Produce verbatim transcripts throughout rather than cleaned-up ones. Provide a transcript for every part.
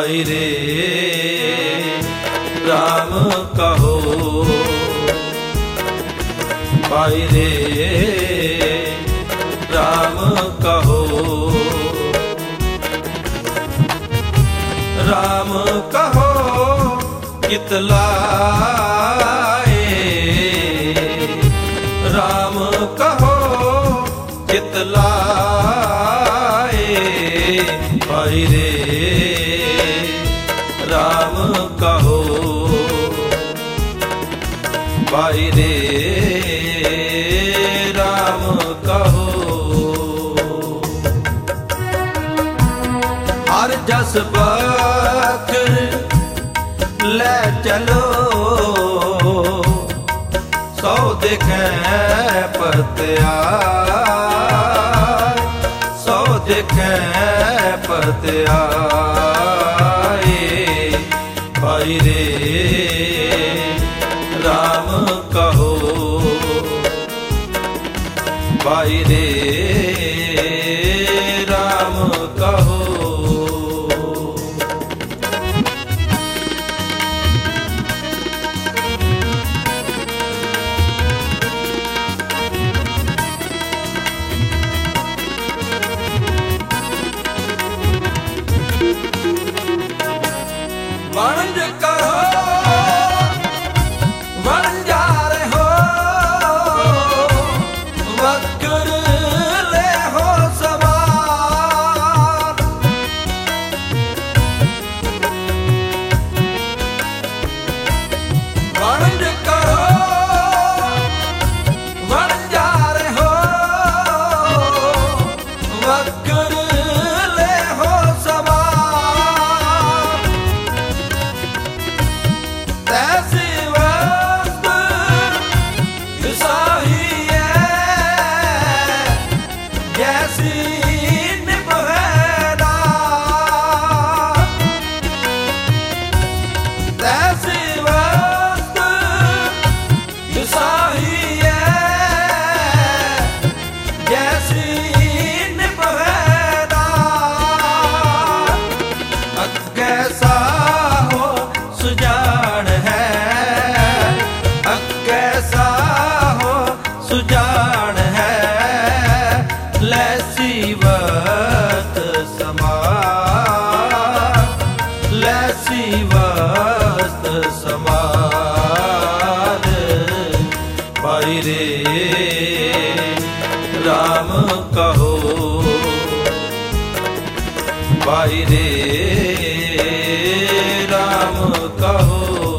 भाई रे राम कहो, भाई रे राम कहो, राम कहो कितलाए, राम कहो कितलाए, भाई रे राम कहो, भाई रे राम कहो। हर जस बकर ले चलो, सौ देखें पत्यार, सौ देखें पत्याए, भाई रे राम कहो, भाई रे राम कहो। वणज कहो वणजार हो, वक्र ले हो सवार, वणज कहो वणजार हो, वक्र ले हो सवार, तैसी वस्तु साही है जैसी निभवेदा, तैसी वस्तु साही है जैसी निभवेदा, कैसा हो सुजान है, कैसा हो सुजान है, लैसी वत समार, लैसी वत समार, भाई रे राम कहो, भाई रे राम कहो।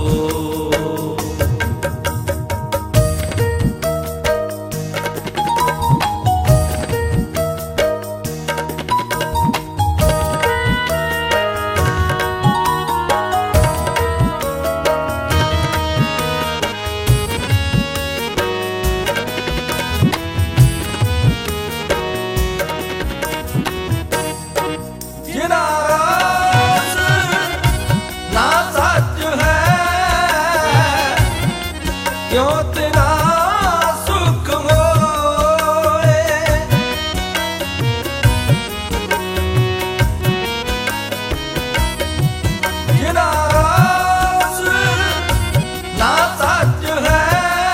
जिना रास ना सच है, क्यों तेरा सुख मोए, जिना रास ना सच है,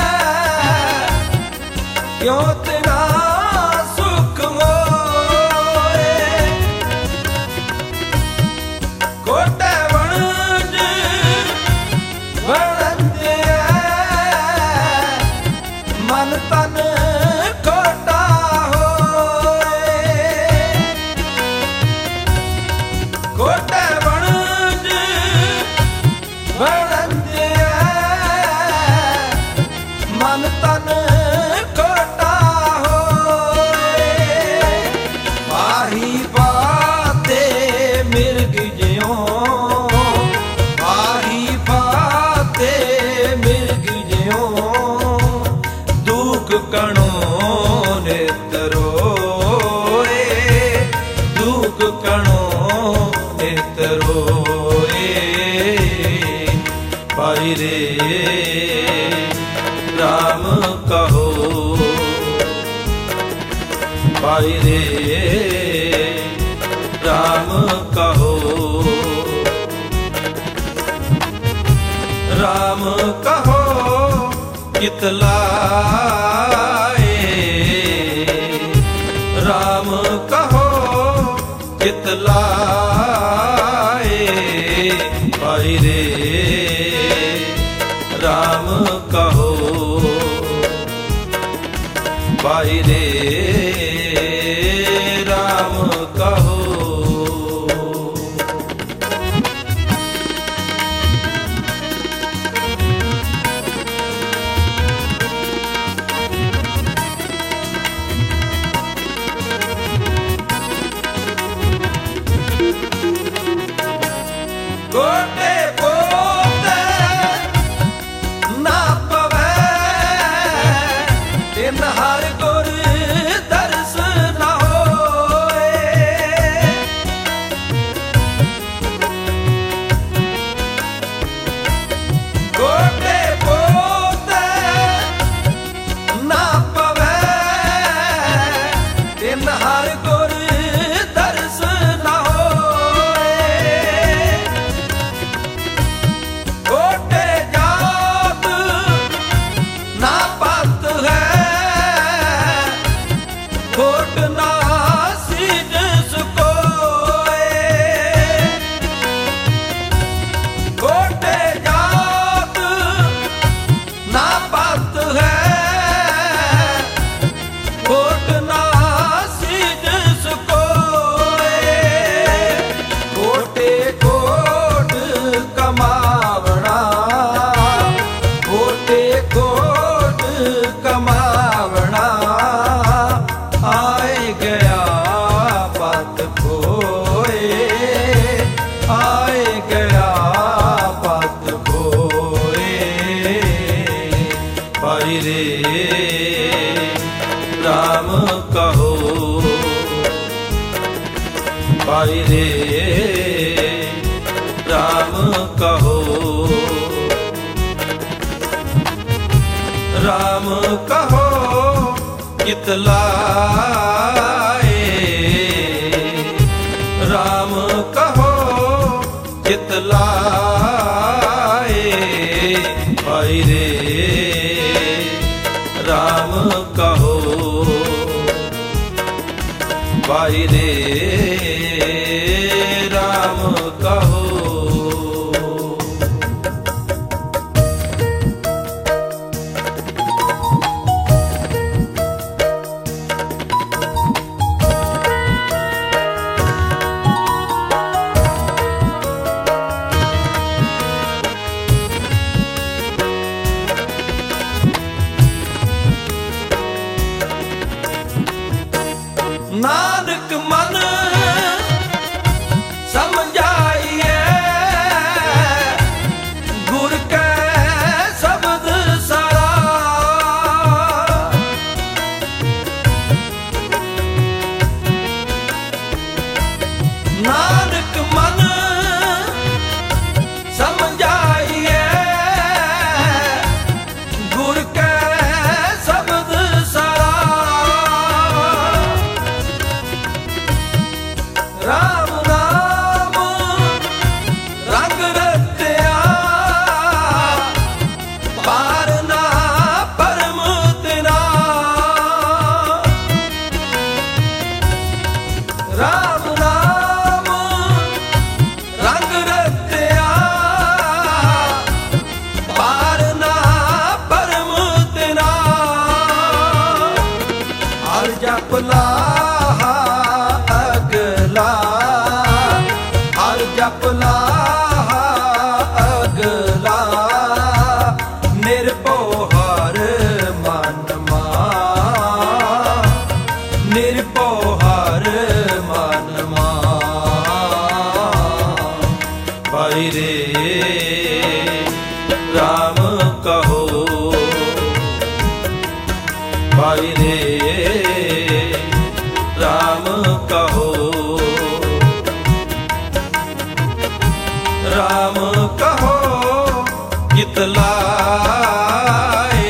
क्यों तेरा सुख मोए, कोटे वणज वणंदे मन तन कोटा होए, कोटे वणज वणंदे मन तन कोटा होए, पाही पाते मिर्ग ज्यों, पाही पाते मिर्ग ज्यों, दुख कणों नितरोए, दुख कणों नितरोए, भाई रे राम कहो, भाई रे राम कहो, राम कहो कितलाए, राम कहो कितलाए भाई रे, राम कहो भाई रे, राम कहो। गोटे पोते ना पवे दिन हर गुर दर्श न होए, गोटे पोते ना पवे दिन हर गुर दर्श न होए, गोटे जात ना पत है गोट ना सीज सुकोए, गोटे जात ना पत है गोट ना सीज सुकोए, गोटे कोट कमावना, गोटे कोट कमावना आए गया पत खोए, आए गया पत खोए भाई रे, राम कहो भाई रे, राम कहो, राम कहो कितलाए, राम कहो कितलाए भाई रे, राम कहो भाई रे, राम कहो। नानक मन समझाइए गुर के शब्द सारा, नानक मन समझाइए गुर के शब्द सारा, राम नाम रंग रत्या पार ना परम तेरा, राम नाम रंग रत्या पार ना परम तेरा, हर जपला जपला अगला निर्भोहर मन मा, निर्भोहर मन मा भाई रे, राम कहो भाई रे, राम कहो राम कहो कितलाए,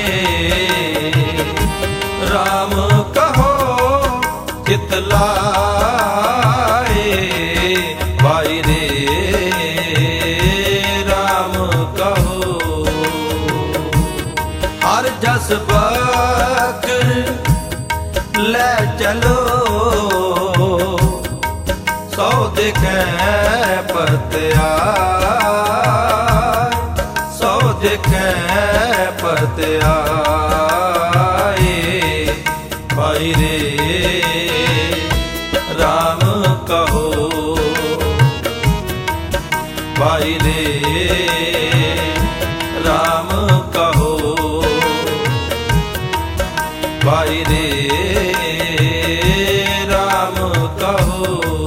राम कहो कितलाए भाई रे, राम कहो। लाख ले चलो सौ दिखे पतिया सौ दिखे पतिया भाई रे राम कहो भाई रे राम कहो भाई रे राम कहो।